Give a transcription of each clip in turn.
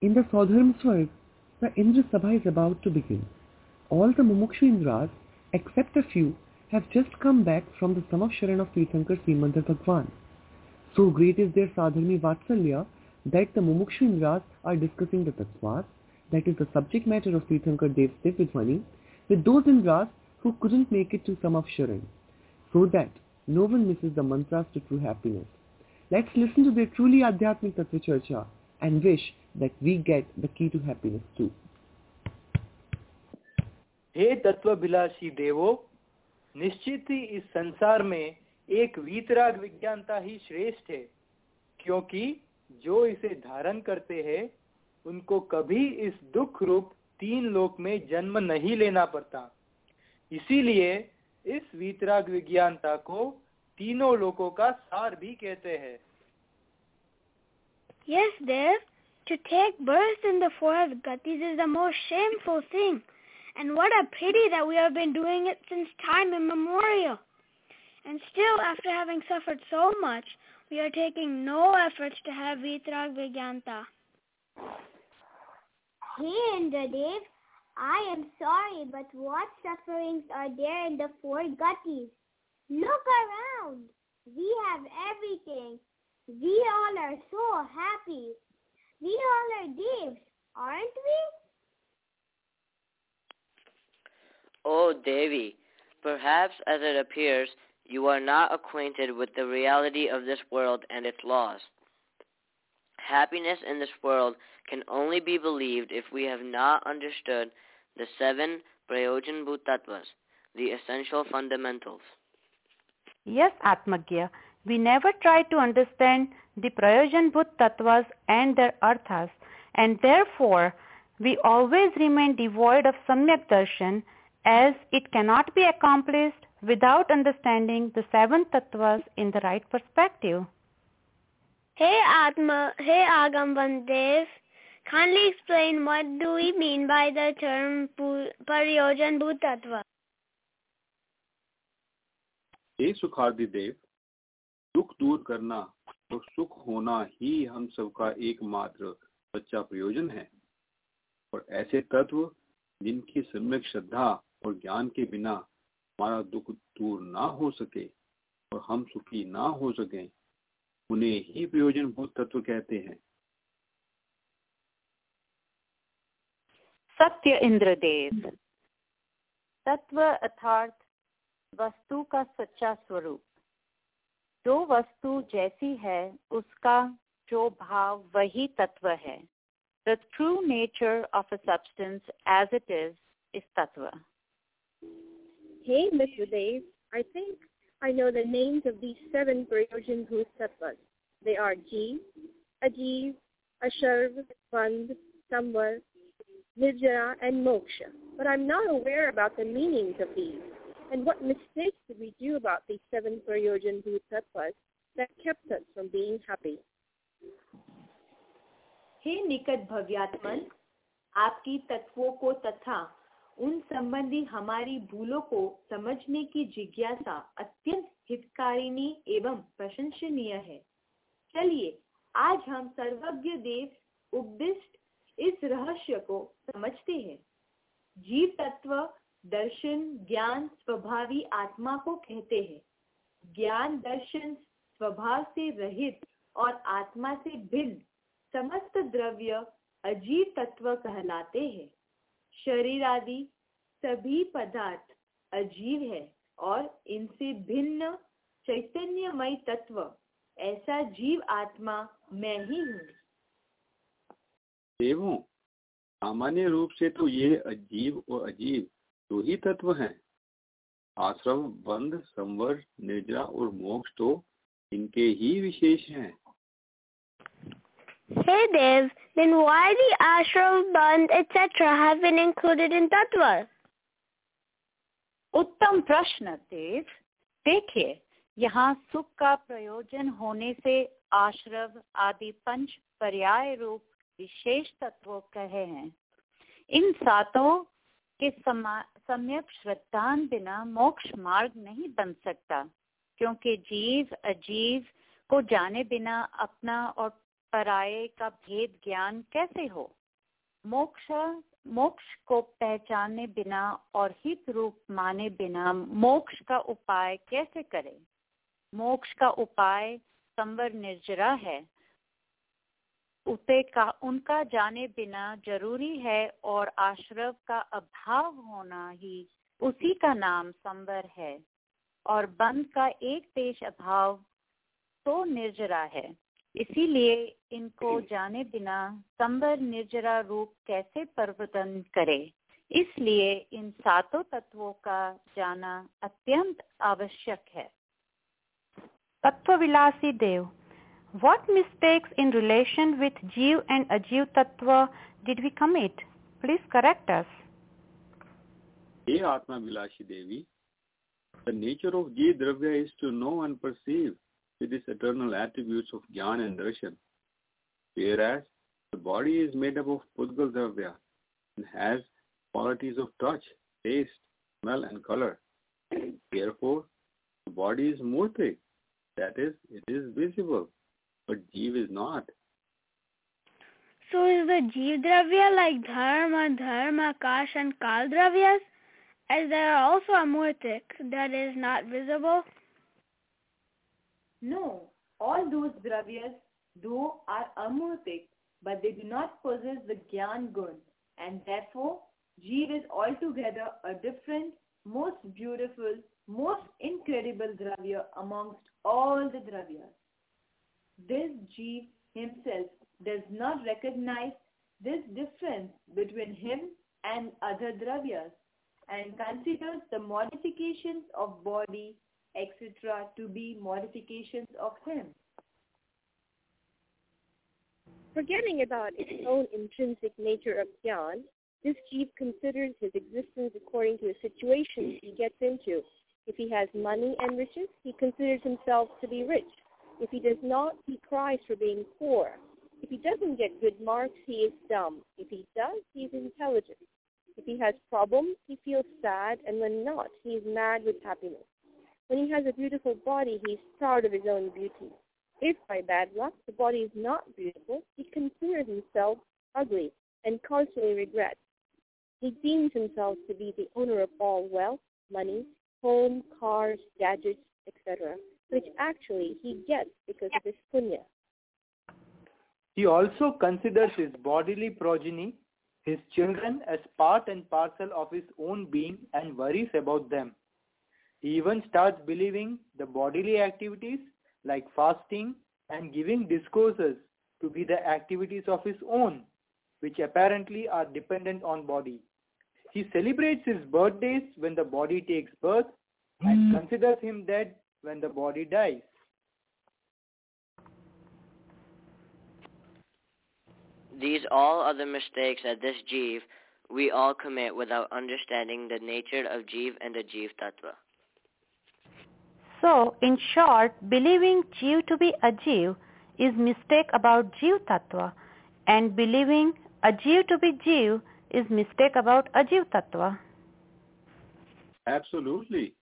In the Saudharma Swarg, the Indra Sabha is about to begin. All the Mumukshu Indras, except a few, have just come back from the Samavsharan of Tirthankar Simandhar Bhagwan. So great is their Sadharmi Vatsalya that the Mumukshu Indras are discussing the Tattvas, that is the subject matter of Tirthankar Dev's Divyadhwani, with those Indras who couldn't make it to Samavsharan, so that no one misses the mantras to true happiness. Let's listen to their truly Adhyatmik Tattva Charcha and wish that we get the key to happiness too. हे तत्वभिलाषी देवो, निश्चित ही इस संसार में एक वीतराग विज्ञानता ही श्रेष्ठ है, क्योंकि जो इसे धारण करते हैं उनको कभी इस दुख रूप तीन लोक में जन्म नहीं लेना पड़ता। इसीलिए इस वीतराग विज्ञानता को तीनों लोकों का सार भी कहते हैं। Yes, Dev. To take birth in the fourth gatis is the most shameful thing. And what a pity that we have been doing it since time immemorial. And still, after having suffered so much, we are taking no efforts to have Vitrag Vigyanta. Hey, Indradev, I am sorry, but what sufferings are there in the four gatis? Look around. We have everything. We all are so happy. We all are devs, aren't we? Oh, Devi, perhaps as it appears, you are not acquainted with the reality of this world and its laws. Happiness in this world can only be believed if we have not understood the 7 Prayojanbhut Tattvas, the essential fundamentals. Yes, Atmagya, we never try to understand the Prayojanbhut Tattvas and their arthas, and therefore we always remain devoid of Samyak Darshan, as it cannot be accomplished without understanding the 7 Tattvas in the right perspective. Hey Agam Vandev, kindly explain what do we mean by the term Prayojanbhut Tattva? हे सुखादि देव, दुख दूर करना और सुख होना ही हम सबका एकमात्र सच्चा प्रयोजन है, और ऐसे तत्व जिनकी सम्यक श्रद्धा और ज्ञान के बिना हमारा दुख दूर ना हो सके और हम सुखी ना हो सके, उन्हें ही प्रयोजनभूत तत्व कहते हैं। सत्य इंद्रदेव, तत्व अर्थात वस्तु का सच्चा स्वरूप। जो वस्तु जैसी है उसका जो भाव वही तत्व है। The true nature of a substance as it is tattva. Hey, Mr. Dev, I think I know the names of these 7 Prayojanbhut Tattvas. They are Jeev, Ajeev, Asharv, Bandh, Samvar, Nirjara, and Moksha. But I'm not aware about the meanings of these. And what mistakes did we do about these 7 Prayojanbhut Tattvas that kept us from being happy? हे निकट भव्यात्मन, आपकी तत्वों को तथा उन संबंधी हमारी भूलों को समझने की जिज्ञासा अत्यंत हितकारिणी एवं प्रशंसनीय है। चलिए आज हम सर्वज्ञ देव उपदिष्ट इस रहस्य को समझते हैं। जीव तत्व दर्शन ज्ञान स्वभावी आत्मा को कहते हैं। ज्ञान दर्शन स्वभाव से रहित और आत्मा से भिन्न समस्त द्रव्य अजीव तत्व कहलाते हैं। शरीर आदि सभी पदार्थ अजीव है और इनसे भिन्न चैतन्यमय तत्व ऐसा जीव आत्मा मैं ही हूँ। देवों, सामान्य रूप से तो ये अजीव और अजीव 2 ही तत्व हैं। आश्रम, बंध, संवर, निर्जरा और मोक्ष तो इनके ही विशेष हैं। Hey Dev, then why the ashram, bandh, etc. have been included in Tattva? उत्तम प्रश्न देव। देखिए, यहाँ सुख का प्रयोजन होने से आश्रव आदि 5 पर्याय रूप विशेष तत्वों कहे हैं। इन 7 के सम्यक श्रद्धान बिना मोक्ष मार्ग नहीं बन सकता, क्योंकि जीव अजीव को जाने बिना अपना और पराये का भेद ज्ञान कैसे हो? मोक्ष को पहचाने बिना और हित रूप माने बिना मोक्ष का उपाय कैसे करें? मोक्ष का उपाय संवर निर्जरा है, उनका जाने बिना जरूरी है और आश्रव का अभाव होना ही उसी का नाम संवर है और बंध का एक पेश अभाव तो निर्जरा है। इसीलिए इनको जाने बिना संवर निर्जरा रूप कैसे परिवर्तन करे? इसलिए इन सातों तत्वों का जाना अत्यंत आवश्यक है। Tattva-vilasī Dev, what mistakes in relation with Jeev and Ajeev Tattva did we commit? Please correct us. Hey Atma Vilashi Devi, the nature of Jeev Dravya is to know and perceive with its eternal attributes of Jnana and Darshan, whereas the body is made up of Pudgal Dravya and has qualities of touch, taste, smell and color. Therefore, the body is Murti, that is, it is visible, but Jeev is not. So is the Jeev Dravya like Dharma, Akash and Kal Dravyas, as there are also Amurtik, that is not visible? No, all those dravyas though are amurtik, but they do not possess the Gyan Gun, and therefore Jeev is altogether a different, most beautiful, most incredible dravya amongst all the dravyas. This Jeev himself does not recognize this difference between him and other dravyas and considers the modifications of body, etc. to be modifications of him. Forgetting about its own intrinsic nature of Jnana, this Jeev considers his existence according to the situations he gets into. If he has money and riches, he considers himself to be rich. If he does not, he cries for being poor. If he doesn't get good marks, he is dumb. If he does, he is intelligent. If he has problems, he feels sad, and when not, he is mad with happiness. When he has a beautiful body, he is proud of his own beauty. If by bad luck the body is not beautiful, he considers himself ugly and constantly regrets. He deems himself to be the owner of all wealth, money, home, cars, gadgets, etc., which actually he gets because of his punya. He also considers his bodily progeny, his children, as part and parcel of his own being and worries about them. He even starts believing the bodily activities like fasting and giving discourses to be the activities of his own, which apparently are dependent on body. He celebrates his birthdays when the body takes birth and considers him dead when the body dies. These all are the mistakes that this Jeev we all commit without understanding the nature of Jeev and the Jeev Tattva. So, in short, believing Jeev to be Ajeev is mistake about Jeev Tattva, and believing Ajeev to be Jeev is mistake about Ajeev Tattva. Absolutely.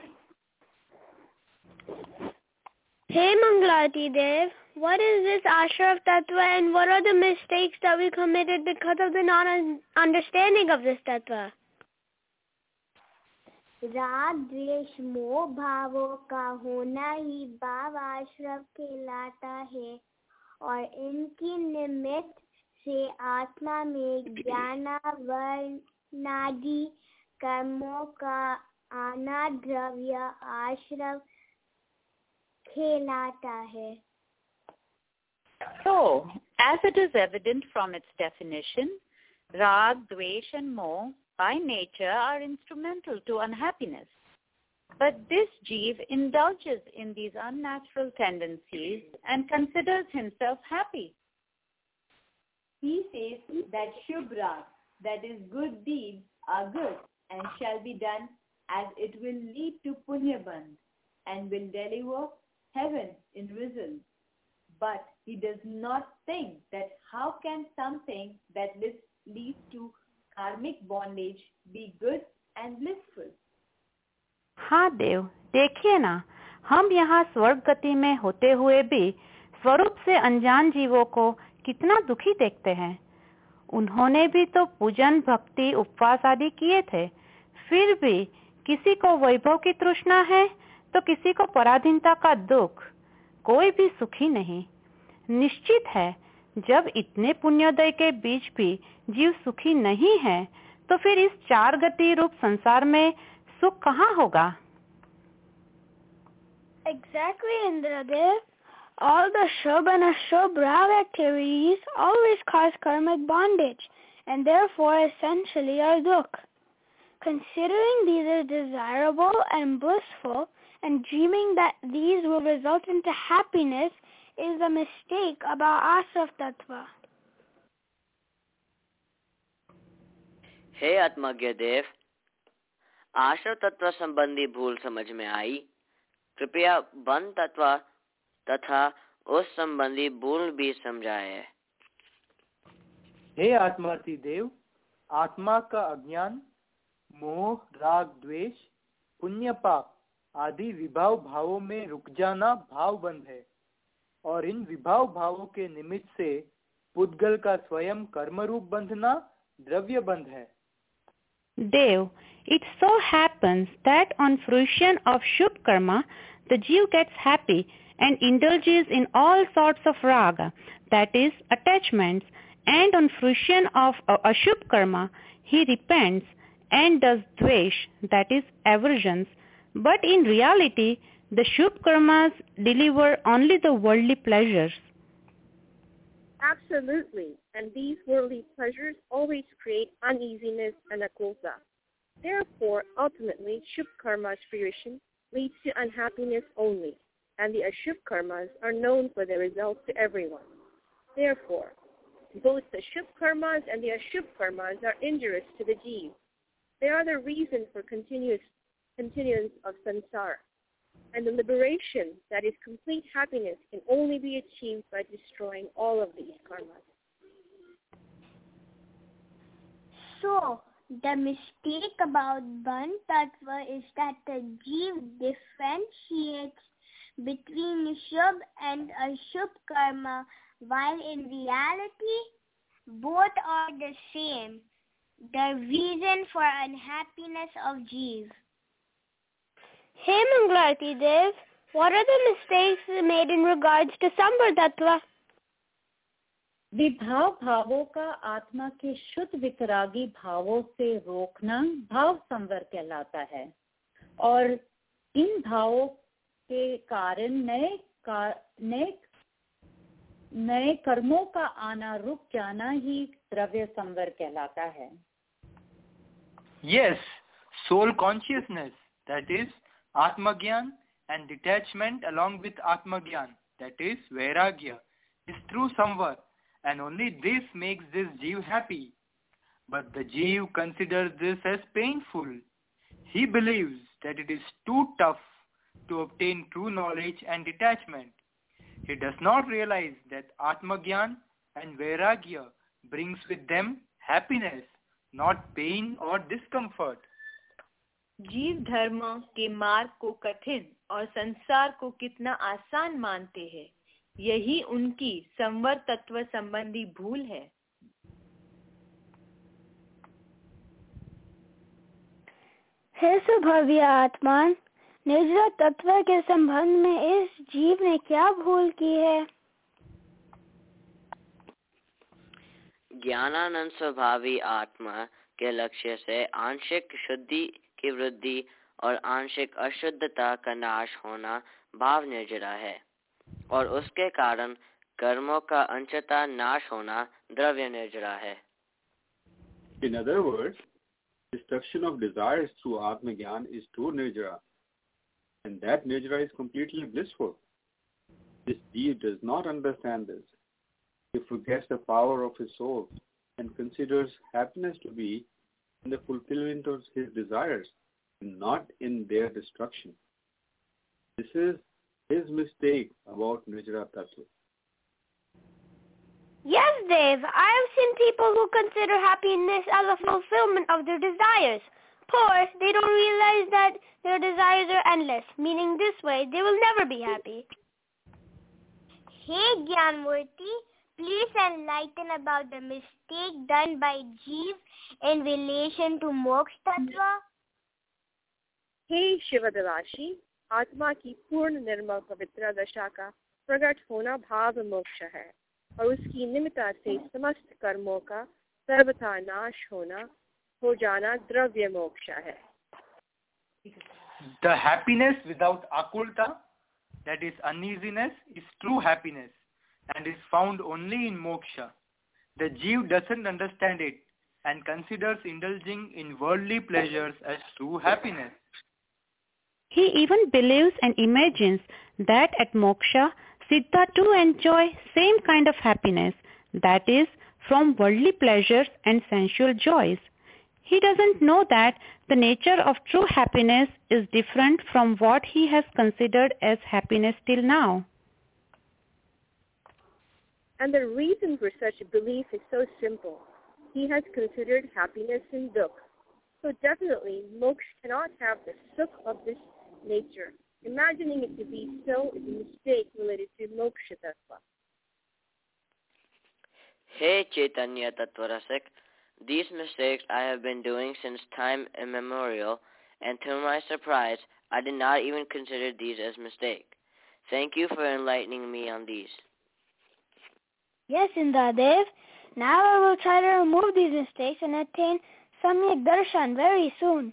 Hey Mangalati Dev, what is this Ashrav Tattva and what are the mistakes that we committed because of the non-understanding of this Tattva? राग द्वेष मोह भावों का होना ही भाव आश्रव कहलाता है और इनकी निमित्त से आत्मा में ज्ञानावरणादि कर्मों का आना द्रव्य आश्रव कहलाता है. So, as it is evident from its definition, Rag, Dvesh and Moh by nature are instrumental to unhappiness. But this Jeev indulges in these unnatural tendencies and considers himself happy. He says that Shubh-rag, that is good deeds, are good and shall be done as it will lead to Punyabandh and will deliver heaven in results. But he does not think that how can something that leads to karmic bondage be good and blissful. हाँ देव, देखिए ना, हम यहाँ स्वर्ग गति में होते हुए भी स्वरूप से अनजान जीवों को कितना दुखी देखते हैं। उन्होंने भी तो पूजन, भक्ति, उपवास आदि किए थे, फिर भी किसी को वैभव की तृष्णा है तो किसी को पराधीनता का दुख। कोई भी सुखी नहीं। निश्चित है, जब इतने पुण्योदय के बीच भी जीव सुखी नहीं है तो फिर इस 4 गति रूप संसार में सुख कहाँ होगा? Exactly, Indradev. All the Shubh and Ashubh Rav activities always cause karmic bondage and therefore essentially are dukh. Considering these as desirable and blissful and dreaming that these will result into happiness is a mistake about Asaf Tattva. हे आत्मज्ञ देव, आश्रव तत्व संबंधी भूल समझ में आई। कृपया बंध तत्व तथा उस संबंधी भूल भी समझाए। हे आत्मार्थी देव, आत्मा का अज्ञान, मोह, राग, द्वेष, पुण्य, पाप आदि विभाव भावों में रुक जाना भाव बंध है और इन विभाव भावों के निमित्त से पुद्गल का स्वयं कर्म रूप बंधना द्रव्य बंध है। Dev, it so happens that on fruition of Shubh karma, the Jeev gets happy and indulges in all sorts of raga, that is, attachments, and on fruition of Ashubh karma, he repents and does dvesh, that is, aversions. But in reality, the Shubh karmas deliver only the worldly pleasures. Absolutely, and these worldly pleasures always create uneasiness and akulta. Therefore, ultimately, Shubh karma's fruition leads to unhappiness only, and the Ashubh karmas are known for their results to everyone. Therefore, both the Shubh karmas and the Ashubh karmas are injurious to the Jeev. They are the reason for continuance of samsara, and the liberation, that is complete happiness, can only be achieved by destroying all of these karmas. So, the mistake about Bandh Tattva is that the Jeev differentiates between Shubh and Ashubh karma, while in reality, both are the same, the reason for unhappiness of Jeev. Hey Mangalarti Dev, what are the mistakes made in regards to Sambhar Tattva? विभाव भावों का आत्मा के शुद्ध वितरागी भावों से रोकना भाव संवर कहलाता है, और इन भावों के कारण नए कर्मों का आना रुक जाना ही द्रव्य संवर कहलाता है। Yes, soul consciousness, that is Atmagyan, and detachment along with Atmagyan, that is Vairagya, is true samvar, and only this makes this Jeev happy. But the Jeev considers this as painful. He believes that it is too tough to obtain true knowledge and detachment. He does not realize that Atmagyan and Vairagya brings with them happiness, not pain or discomfort. जीव धर्म के मार्ग को कठिन और संसार को कितना आसान मानते हैं, यही उनकी संवर तत्व संबंधी भूल है। हे स्वभावीय आत्मान, निज तत्व के संबंध में इस जीव ने क्या भूल की है? ज्ञानानंद स्वभावी आत्मा के लक्ष्य से आंशिक शुद्धि की वृद्धि और आंशिक अशुद्धता का नाश होना भाव निर्जरा है, और उसके कारण कर्मों का अंशतः नाश होना द्रव्य निर्जरा है। In other words, destruction of desires through Atma Gyan is true nirjara, and that nirjara is completely blissful. This Jeev does not understand this. He forgets the power of his soul and considers happiness to be in the fulfillment of his desires, and not in their destruction. This is his mistake about Nijra Tattva. Yes, Dev, I have seen people who consider happiness as a fulfillment of their desires. Poor, they don't realize that their desires are endless, meaning this way they will never be happy. Hey Gyanmurti, please enlighten about the mistake done by Jeev in relation to Moksha Tattva. हे शिवदवाशी, आत्मा की पूर्ण निर्मल पवित्र दशा का प्रकट होना भाव मोक्ष है और उसकी निमित्ता से समस्त कर्मों का सर्वथा नाश होना हो जाना द्रव्य मोक्ष है. The happiness without akulta, that is uneasiness, is true happiness and is found only in moksha. The Jeev doesn't understand it and considers indulging in worldly pleasures as true happiness. He even believes and imagines that at moksha, Siddha too enjoy same kind of happiness, that is, from worldly pleasures and sensual joys. He doesn't know that the nature of true happiness is different from what he has considered as happiness till now. And the reason for such a belief is so simple. He has considered happiness in dukh. So definitely, moksha cannot have the sukh of this nature. Imagining it to be so is a mistake related to moksha tattva. Hey Chaitanya Tattvarasik, these mistakes I have been doing since time immemorial, and to my surprise, I did not even consider these as mistakes. Thank you for enlightening me on these. Yes, Indradev. Now I will try to remove these mistakes and attain Samyak Darshan very soon.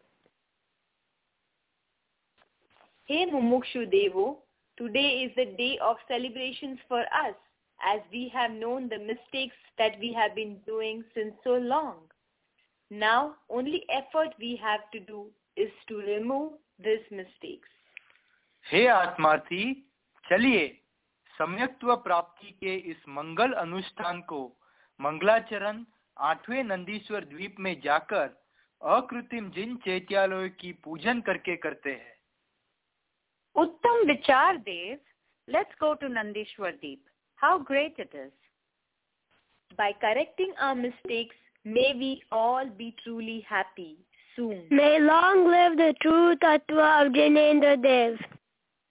Hey Mumukshu Devo, today is the day of celebrations for us, as we have known the mistakes that we have been doing since so long. Now, only effort we have to do is to remove these mistakes. हे आत्मार्थी, चलिए सम्यक्त्व प्राप्ति के इस मंगल अनुष्ठान को मंगलाचरण 8वें नंदीश्वर द्वीप में जाकर अकृत्रिम जिन चैत्यालयों की पूजन करके करते हैं. Uttam Vichar Dev, let's go to Nandishwar Deep. How great it is. By correcting our mistakes, may we all be truly happy soon. May long live the true Tattva of Jinendra Dev.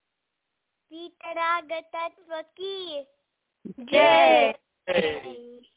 Vitaraga Tattva ki Jai. Jai.